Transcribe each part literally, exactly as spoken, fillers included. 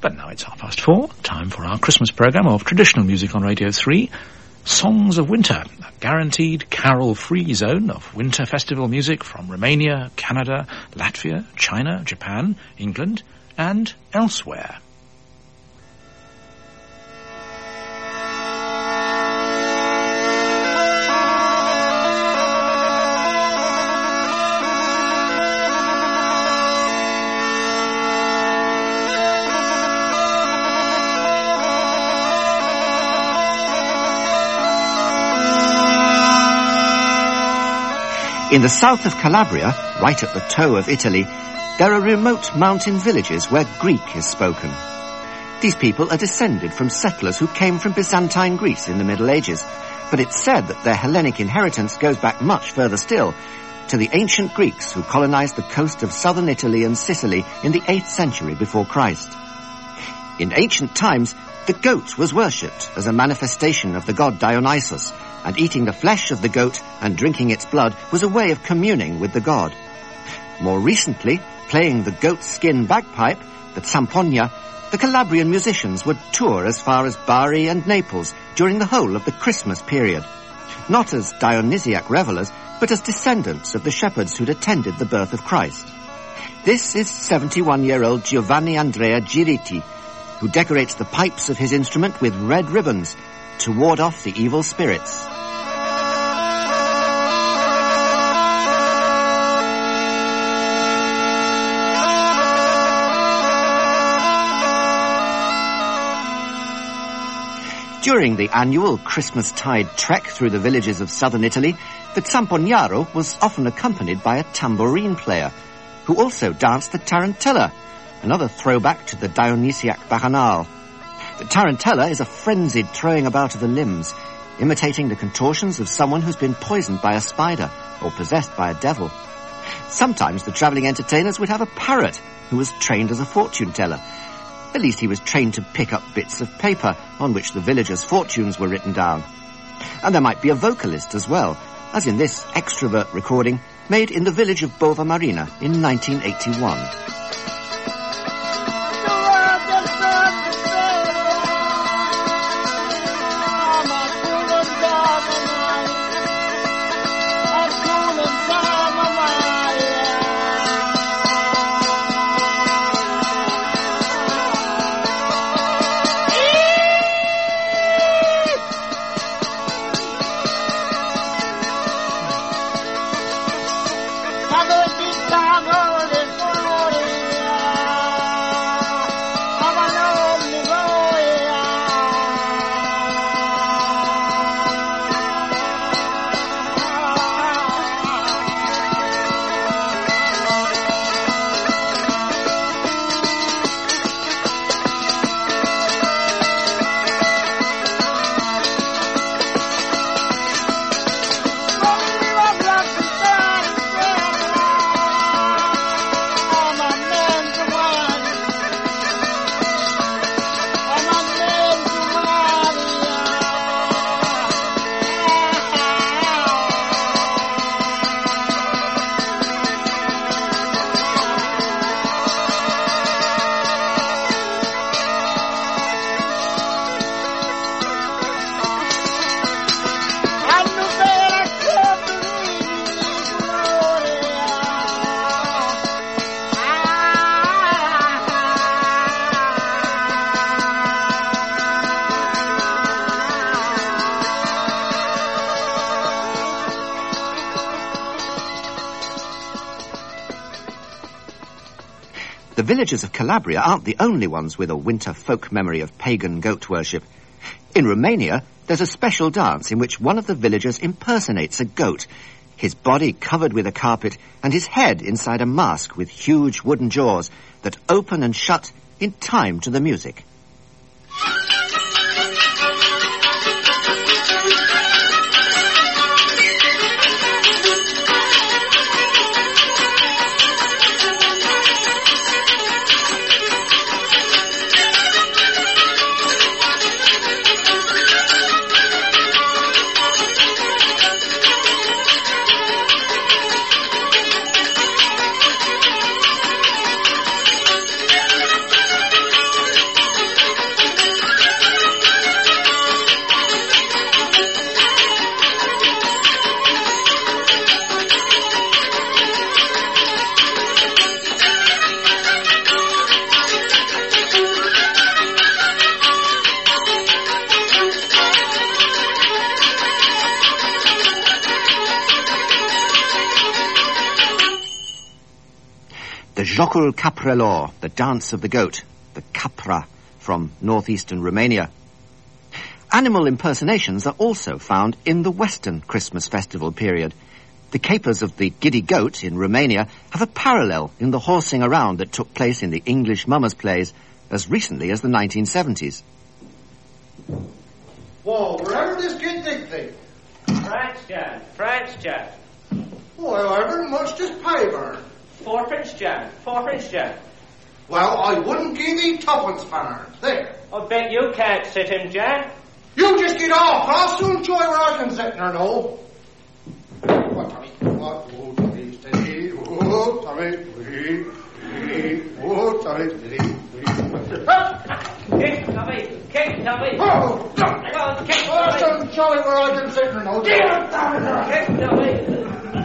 But now it's half past four, time for our Christmas programme of traditional music on Radio three, Songs of Winter, a guaranteed carol-free zone of winter festival music from Romania, Canada, Latvia, China, Japan, England and elsewhere. In the south of Calabria, right at the toe of Italy, there are remote mountain villages where Greek is spoken. These people are descended from settlers who came from Byzantine Greece in the Middle Ages, but it's said that their Hellenic inheritance goes back much further still, to the ancient Greeks who colonized the coast of southern Italy and Sicily in the eighth century before Christ. In ancient times, the goat was worshipped as a manifestation of the god Dionysus, and eating the flesh of the goat and drinking its blood was a way of communing with the god. More recently, playing the goat skin bagpipe, the zampoña, the Calabrian musicians would tour as far as Bari and Naples during the whole of the Christmas period, not as Dionysiac revellers, but as descendants of the shepherds who'd attended the birth of Christ. This is seventy-one-year-old Giovanni Andrea Giriti, who decorates the pipes of his instrument with red ribbons to ward off the evil spirits. During the annual Christmas-tide trek through the villages of southern Italy, the Zampognaro was often accompanied by a tambourine player, who also danced the tarantella, another throwback to the Dionysiac bacchanal. The tarantella is a frenzied throwing about of the limbs, imitating the contortions of someone who's been poisoned by a spider or possessed by a devil. Sometimes the travelling entertainers would have a parrot who was trained as a fortune teller. At least he was trained to pick up bits of paper on which the villagers' fortunes were written down. And there might be a vocalist as well, as in this extrovert recording made in the village of Bova Marina in nineteen eighty-one. The villagers of Calabria aren't the only ones with a winter folk memory of pagan goat worship. In Romania, there's a special dance in which one of the villagers impersonates a goat, his body covered with a carpet and his head inside a mask with huge wooden jaws that open and shut in time to the music. Jocul Caprelor, the dance of the goat, the capra, from northeastern Romania. Animal impersonations are also found in the Western Christmas festival period. The capers of the giddy goat in Romania have a parallel in the horsing around that took place in the English mummers' plays as recently as the nineteen seventies. Whoa, wherever this kid think thing? France, Jan. France, Jan. Well, however much does pay burn? Fourpence, Jan. Fourpence, Jan. Well, I wouldn't give thee twopence, Fanner. There. I bet you can't sit him, Jan. You just get off. I'll soon show you where I can sit there, no. What, Tommy? What? Oh, Tommy, steady. Oh, Tommy. Steady. Oh, Tommy, steady. Kick, Tommy. Kick, Tommy. Oh, Come on, kick, I'll Tommy. soon show you where I can sit there, no. Damn it, Tommy. Kick, Tommy.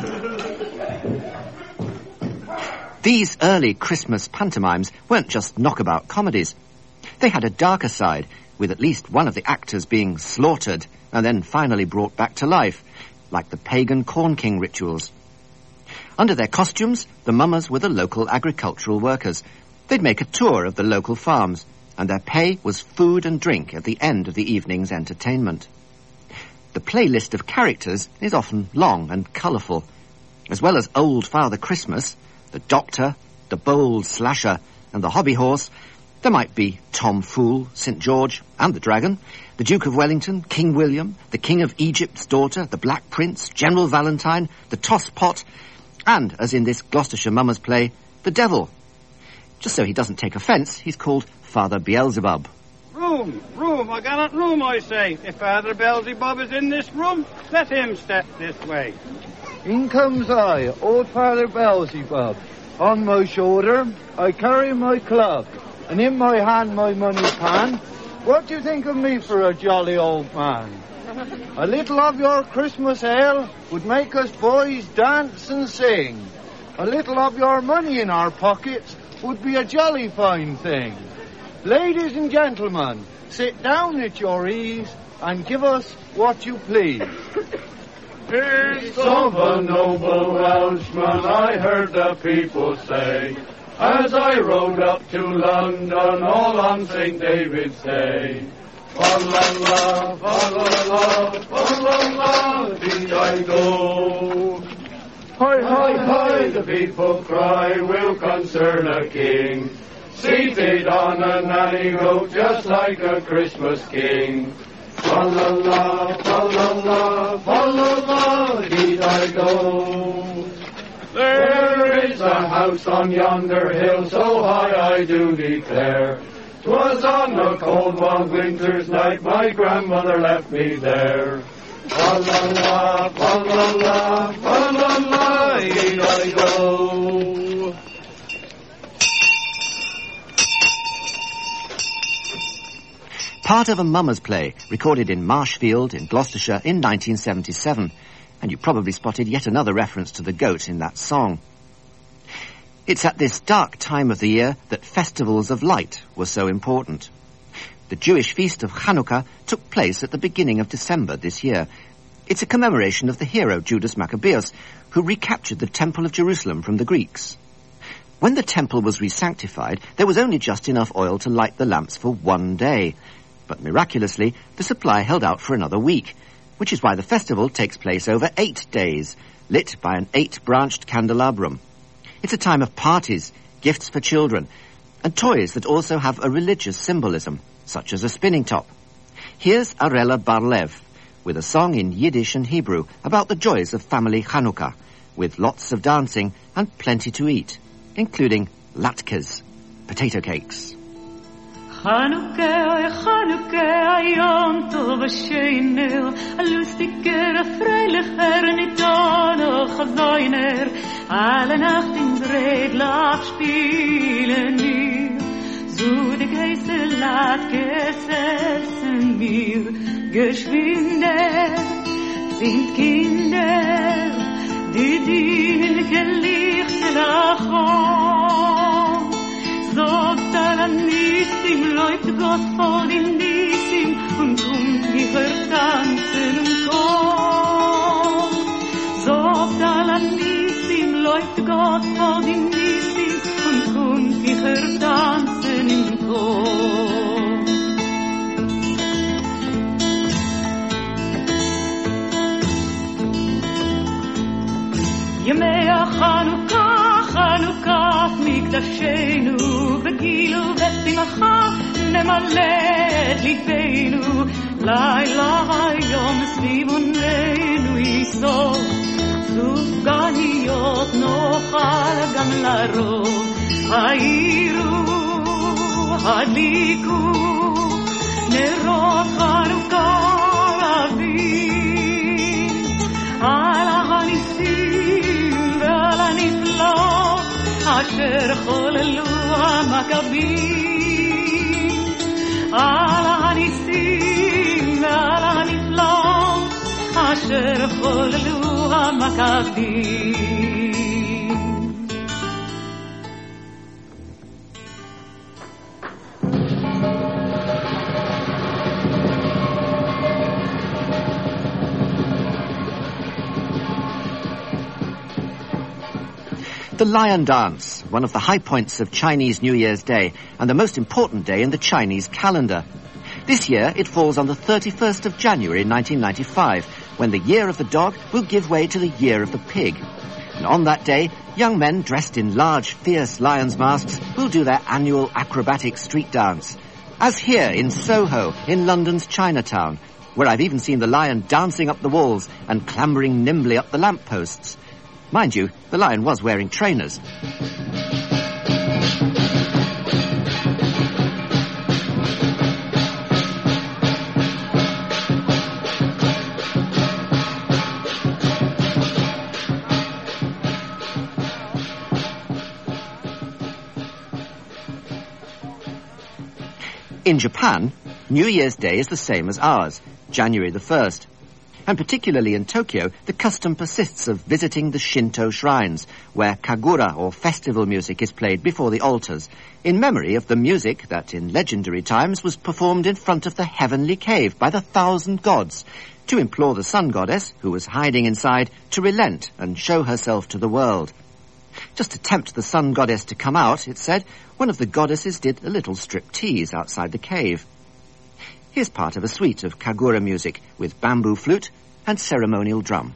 These early Christmas pantomimes weren't just knockabout comedies. They had a darker side, with at least one of the actors being slaughtered and then finally brought back to life, like the pagan Corn King rituals. Under their costumes, the mummers were the local agricultural workers. They'd make a tour of the local farms, and their pay was food and drink at the end of the evening's entertainment. The playlist of characters is often long and colourful. As well as Old Father Christmas, the Doctor, the Bold Slasher, and the Hobby Horse, there might be Tom Fool, Saint George, and the Dragon, the Duke of Wellington, King William, the King of Egypt's daughter, the Black Prince, General Valentine, the Tosspot, and, as in this Gloucestershire mummers play, the Devil. Just so he doesn't take offence, he's called Father Beelzebub. Room, room, I got room, I say. If Father Beelzebub is in this room, let him step this way. In comes I, old Father Beelzebub. On my shoulder, I carry my club, and in my hand my money pan. What do you think of me for a jolly old man? A little of your Christmas ale would make us boys dance and sing. A little of your money in our pockets would be a jolly fine thing. Ladies and gentlemen, sit down at your ease and give us what you please. Here's of a noble Welshman, I heard the people say, as I rode up to London all on Saint David's Day. Fa-la-la, fa-la-la, fa-la-la, did I go. Hi, hi, hi, the people cry, will concern a king, seated on a nanny goat just like a Christmas king. Fa-la-la, fa-la-la, fa-la-la, did I go. There is a house on yonder hill, so high I do declare. 'Twas on a cold one winter's night, my grandmother left me there. Fa-la-la, fa-la-la, fa-la-la, did I go. Part of a mummers play recorded in Marshfield in Gloucestershire in nineteen seventy-seven, and you probably spotted yet another reference to the goat in that song. It's at this dark time of the year that festivals of light were so important. The Jewish feast of Hanukkah took place at the beginning of December this year. It's a commemoration of the hero Judas Maccabeus, who recaptured the Temple of Jerusalem from the Greeks. When the temple was re-sanctified, there was only just enough oil to light the lamps for one day. But miraculously, the supply held out for another week, which is why the festival takes place over eight days, lit by an eight-branched candelabrum. It's a time of parties, gifts for children, and toys that also have a religious symbolism, such as a spinning top. Here's Arela Bar-Lev with a song in Yiddish and Hebrew about the joys of family Hanukkah, with lots of dancing and plenty to eat, including latkes, potato cakes. Hanukkah, Hanukkah, Yom Tov Sheiner, a lustiger, a freiliger, nit da noch a Weiner, alle Nacht in Redlach spielen wir, so de Geise Latkes essen wir, geschwinde sind Kinder, die dienen gelichte Lachon. Sagt an Nissim, läuft Gott vor den Nissim und kommt wie vertanzen und kommt. Sagt an Nissim, läuft Gott vor den Nissim und her dancen im Chor. ימי החנוכה, חנוכת מקדשנו, בגיל ובשמחה נמלא את ליבנו. לילה היום סביבוננו יסוף, סופגניות נאכל גם לרוב. העירו, הדליקו, נרות חנוכה רבים, על הניסים ועל הנפלאות אשר חוללו המכבים. על הניסים ועל הנפלאות אשר חוללו המכבים. The Lion Dance, one of the high points of Chinese New Year's Day and the most important day in the Chinese calendar. This year it falls on the thirty-first of January nineteen ninety-five, when the Year of the Dog will give way to the Year of the Pig. And on that day, young men dressed in large, fierce lions' masks will do their annual acrobatic street dance. As here in Soho, in London's Chinatown, where I've even seen the lion dancing up the walls and clambering nimbly up the lampposts. Mind you, the lion was wearing trainers. In Japan, New Year's Day is the same as ours, January the first. And particularly in Tokyo, the custom persists of visiting the Shinto shrines, where kagura, or festival music, is played before the altars, in memory of the music that in legendary times was performed in front of the heavenly cave by the thousand gods, to implore the sun goddess, who was hiding inside, to relent and show herself to the world. Just to tempt the sun goddess to come out, it said, one of the goddesses did a little striptease outside the cave. Here's part of a suite of kagura music with bamboo flute and ceremonial drum.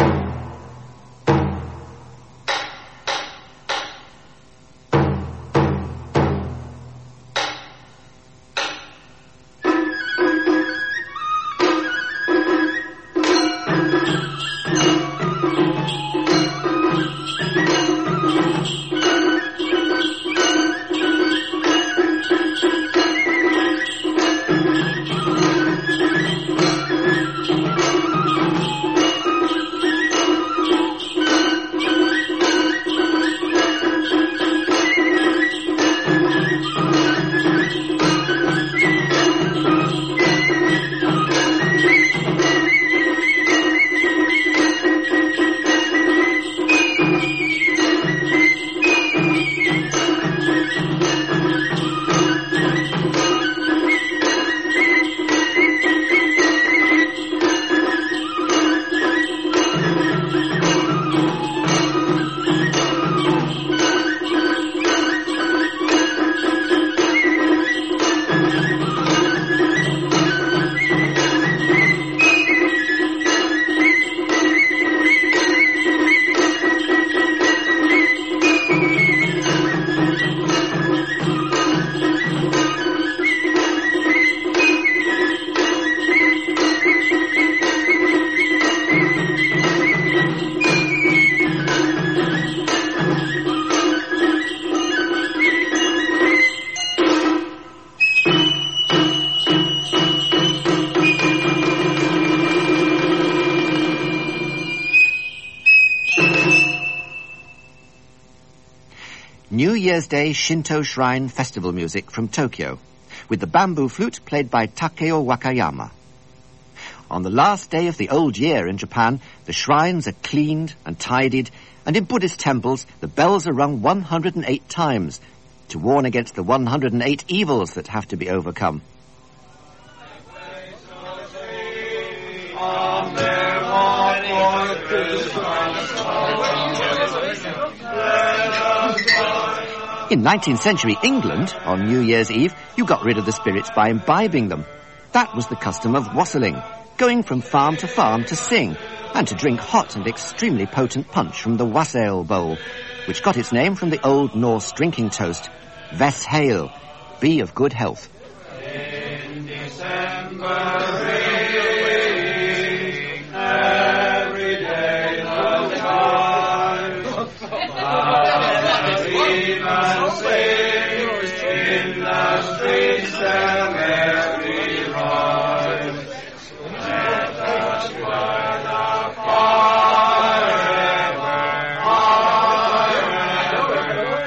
New Year's Day Shinto Shrine festival music from Tokyo, with the bamboo flute played by Takeo Wakayama. On the last day of the old year in Japan, the shrines are cleaned and tidied, and in Buddhist temples, the bells are rung one hundred eight times to warn against the one hundred eight evils that have to be overcome. In nineteenth century England, on New Year's Eve, you got rid of the spirits by imbibing them. That was the custom of wassailing, going from farm to farm to sing, and to drink hot and extremely potent punch from the wassail bowl, which got its name from the Old Norse drinking toast, Ves Hael, be of good health. In December, every day the child, and sing in the streets and every ride. Let us burn a fire, fire,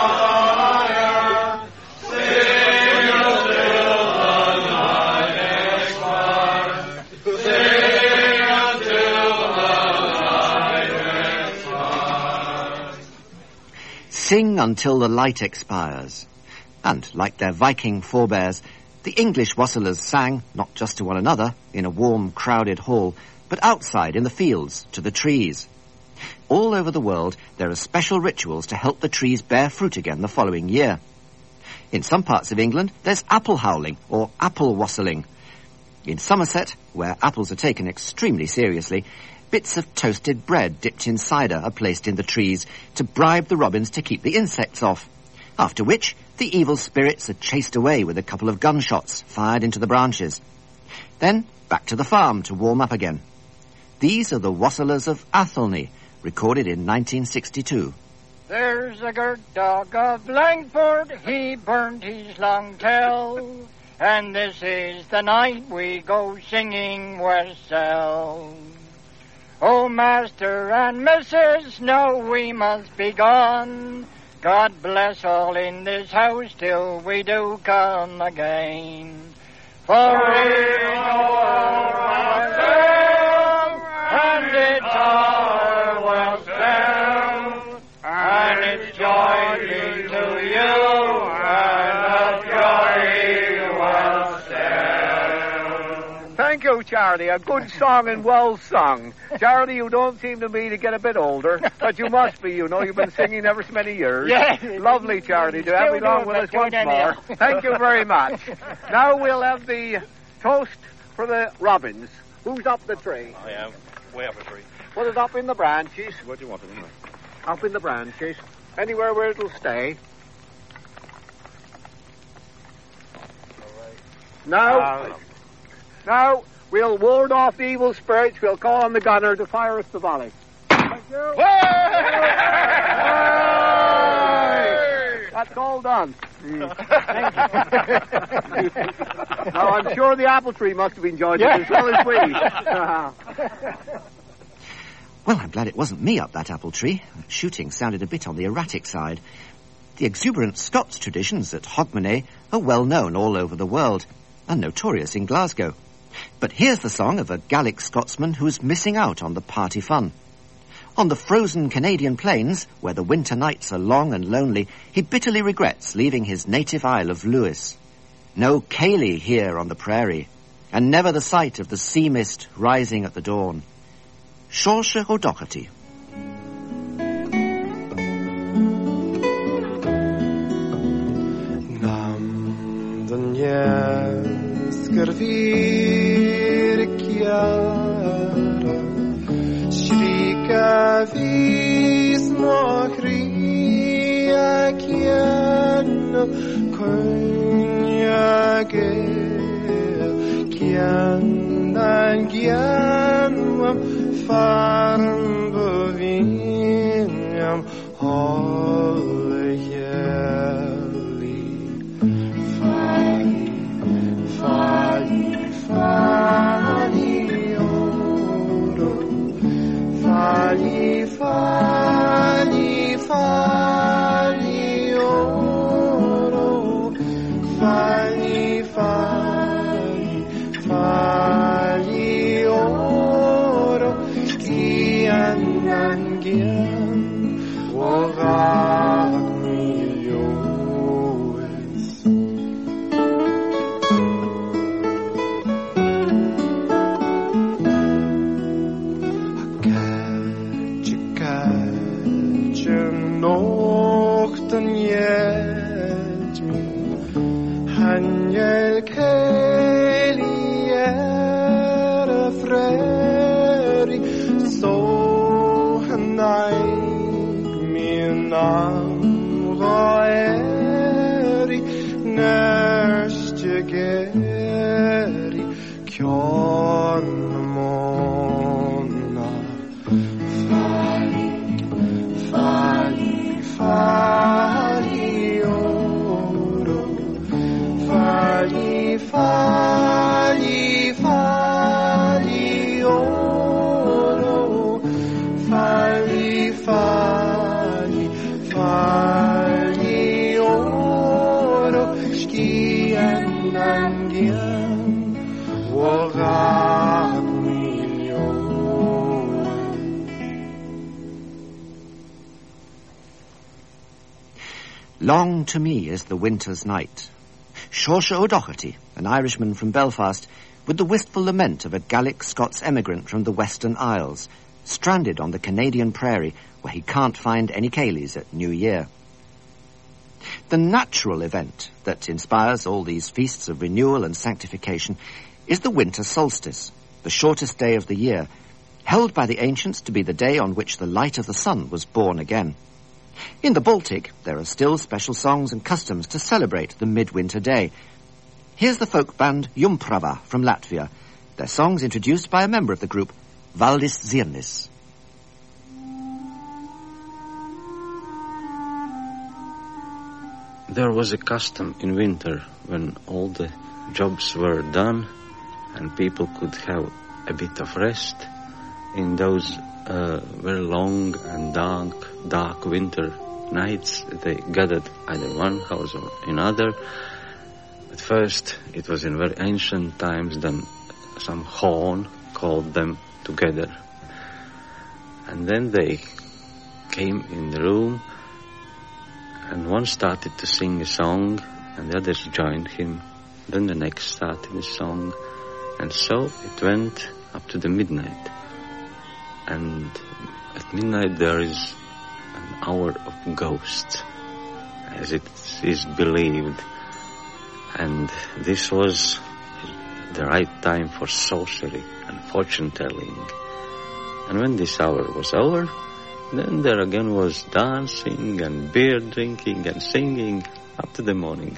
fire, sing until the night expires, sing until the night expires. Sing until the light expires. And, like their Viking forebears, the English wassailers sang, not just to one another, in a warm, crowded hall, but outside in the fields, to the trees. All over the world, there are special rituals to help the trees bear fruit again the following year. In some parts of England, there's apple howling, or apple wassailing. In Somerset, where apples are taken extremely seriously, bits of toasted bread dipped in cider are placed in the trees to bribe the robins to keep the insects off, after which the evil spirits are chased away with a couple of gunshots fired into the branches. Then back to the farm to warm up again. These are the wassailers of Athelney, recorded in nineteen sixty-two. There's a good dog of Langford, he burned his long tail, and this is the night we go singing wassail. Oh, Master and Missus, now we must be gone. God bless all in this house till we do come again. For we know ourselves, and it's our wassail, and it's joy be to you, and a joy wassail. Thank you, Charlie. A good song and well sung. Charlie, you don't seem to me to get a bit older, but you must be, you know. You've been singing ever so many years. Yes. Lovely, Charlie, to have you along with us once more. Thank you very much. Now we'll have the toast for the robins. Who's up the tree? I am. Way up the tree. Put it up in the branches. What do you want to do? Up in the branches. Anywhere where it'll stay. All right. Now, Uh, now, we'll ward off the evil spirits. We'll call on the gunner to fire us the volley. Thank you. That's all done. Mm. Thank you. Now, I'm sure the apple tree must have enjoyed it as well as we. Well, I'm glad it wasn't me up that apple tree. Shooting sounded a bit on the erratic side. The exuberant Scots traditions at Hogmanay are well known all over the world, and notorious in Glasgow. But here's the song of a Gaelic Scotsman who's missing out on the party fun. On the frozen Canadian plains, where the winter nights are long and lonely, he bitterly regrets leaving his native isle of Lewis. No Cayley here on the prairie, and never the sight of the sea mist rising at the dawn. Saoirse O'Doherty. Nam den skervir kiara Shrika vis mochria kiano Kunyage kianan gianwam Farn bovinam Holyheli Fali, fali, fali, oro Fali, fali, fali, oro Fali, fali, fali, oro Gian gian Orag milioes Catch, catch, nochten, yeah Daniel Kelly era freri so naig min eri neste geri kjon mona fali fali fali oro fali fali fali oro fali fali fali oro skien angien warag million. Long to me is the winter's night. Saoirse O'Doherty, an Irishman from Belfast, with the wistful lament of a Gallic Scots emigrant from the Western Isles, stranded on the Canadian prairie where he can't find any Cayleys at New Year. The natural event that inspires all these feasts of renewal and sanctification is the winter solstice, the shortest day of the year, held by the ancients to be the day on which the light of the sun was born again. In the Baltic, there are still special songs and customs to celebrate the midwinter day. Here's the folk band Jumprava from Latvia, their songs introduced by a member of the group, Valdis Zirnis. There was a custom in winter when all the jobs were done and people could have a bit of rest. In those uh, very long and dark, dark winter nights, they gathered either one house or another. At first, it was in very ancient times, then some horn called them together. And then they came in the room, and one started to sing a song, and the others joined him. Then the next started a song, and so it went up to the midnight. And at midnight there is an hour of ghosts, as it is believed. And this was the right time for sorcery and fortune-telling. And when this hour was over, then there again was dancing and beer drinking and singing up to the morning.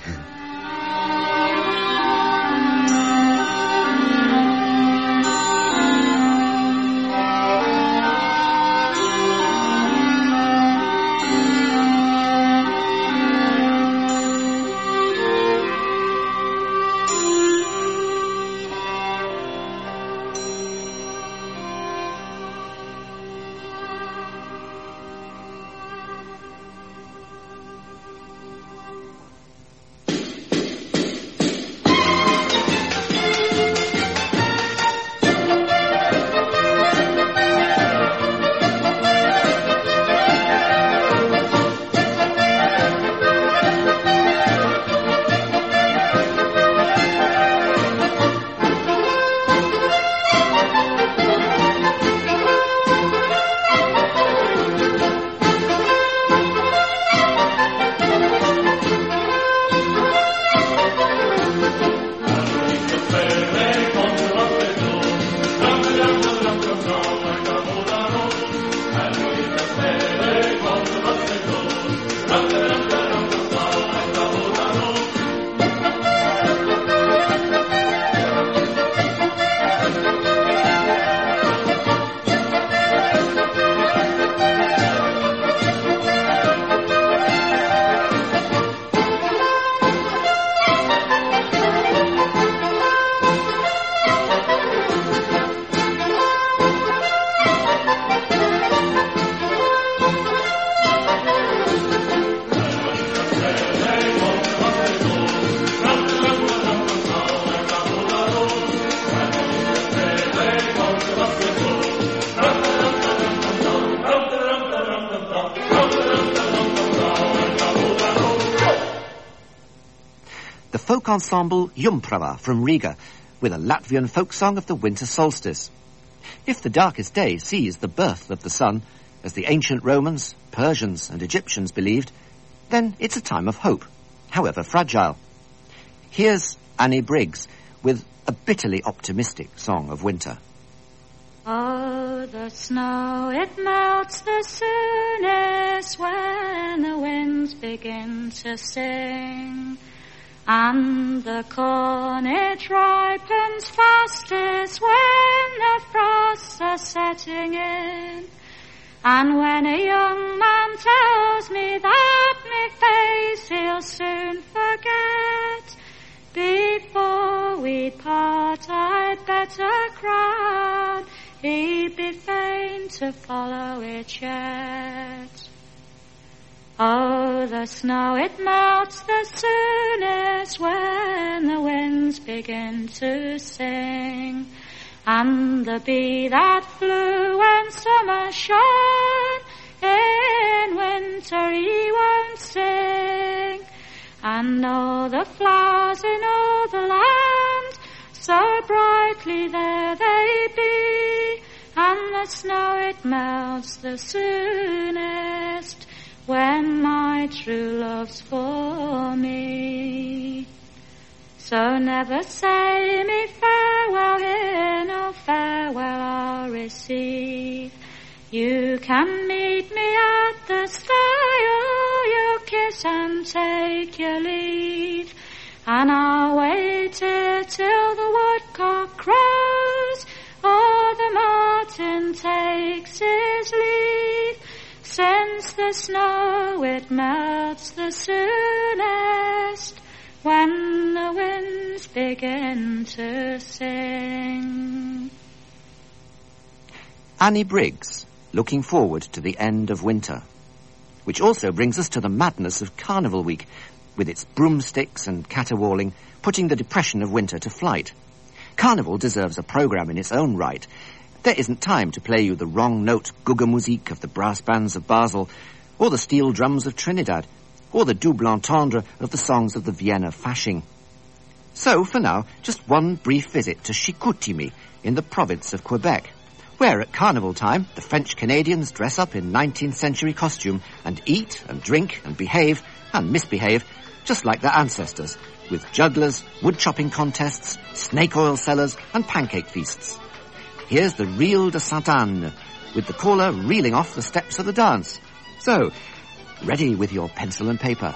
Folk ensemble Jumprava from Riga, with a Latvian folk song of the winter solstice. If the darkest day sees the birth of the sun, as the ancient Romans, Persians and Egyptians believed, then it's a time of hope, however fragile. Here's Annie Briggs with a bitterly optimistic song of winter. Oh, the snow, it melts the soonest when the winds begin to sing. And the corn, it ripens fastest when the frosts are setting in. And when a young man tells me that me face he'll soon forget, before we part I'd better crowd, he'd be fain to follow it yet. Oh, the snow, it melts the soonest when the winds begin to sing. And the bee that flew when summer shone, in winter he won't sing. And all the flowers in all the land, so brightly there they be. And the snow, it melts the soonest when my true love's for me. So never say me farewell here, no farewell I'll receive. You can meet me at the stile, you kiss and take your leave. And I'll wait here till the woodcock crows, or the martin takes his leave. Since the snow, it melts the soonest when the winds begin to sing. Annie Briggs, looking forward to the end of winter, which also brings us to the madness of Carnival Week, with its broomsticks and caterwauling, putting the depression of winter to flight. Carnival deserves a programme in its own right. There isn't time to play you the wrong note Guggemusik of the brass bands of Basel, or the steel drums of Trinidad, or the double entendre of the songs of the Vienna Fasching. So, for now, just one brief visit to Chicoutimi in the province of Quebec, where at carnival time the French Canadians dress up in nineteenth century costume and eat and drink and behave and misbehave just like their ancestors, with jugglers, wood-chopping contests, snake oil sellers and pancake feasts. Here's the Reel de Sainte-Anne, with the caller reeling off the steps of the dance. So, ready with your pencil and paper.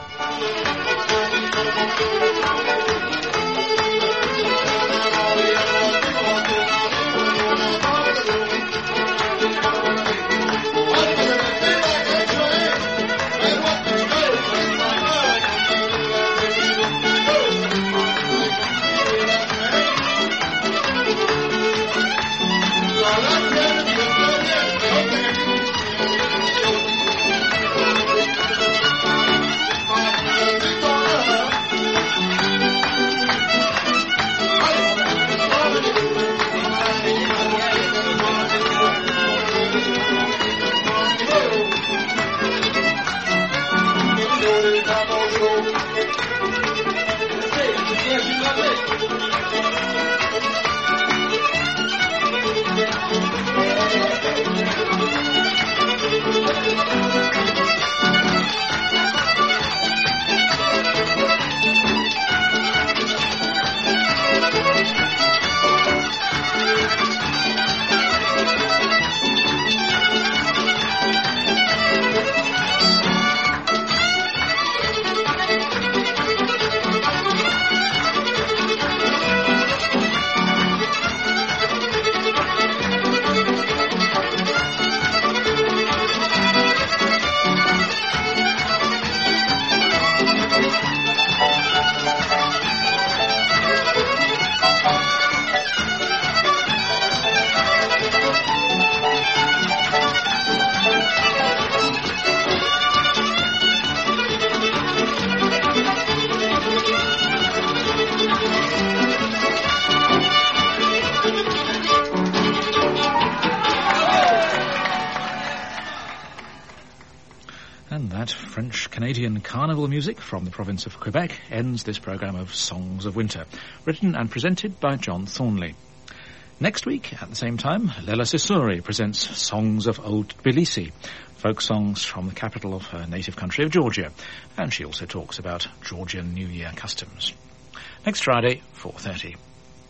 French-Canadian carnival music from the province of Quebec ends this programme of Songs of Winter, written and presented by John Thornley. Next week, at the same time, Lela Sisuri presents Songs of Old Tbilisi, folk songs from the capital of her native country of Georgia, and she also talks about Georgian New Year customs. Next Friday, four thirty.